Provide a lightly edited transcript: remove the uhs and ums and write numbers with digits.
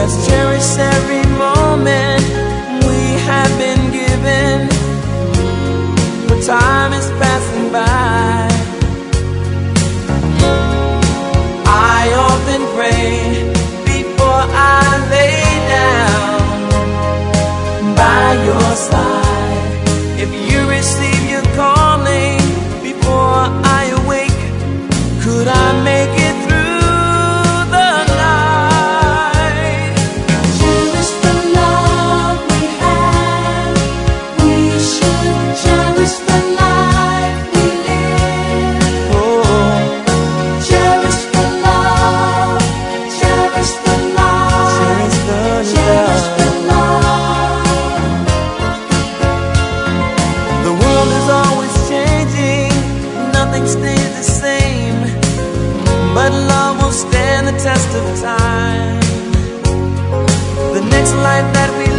Let's cherish every moment we have been given, but time is passing by. I often pray before I lay down by your side. If you receive your calling before I awake, could I make it through the night? Cherish the love we have. We should cherish the life we live. Oh, Cherish the love. Cherish the love. cherish the Cherish the love. love. The world is always changing, nothing stays the same, but love will stand the test of time. The next life that we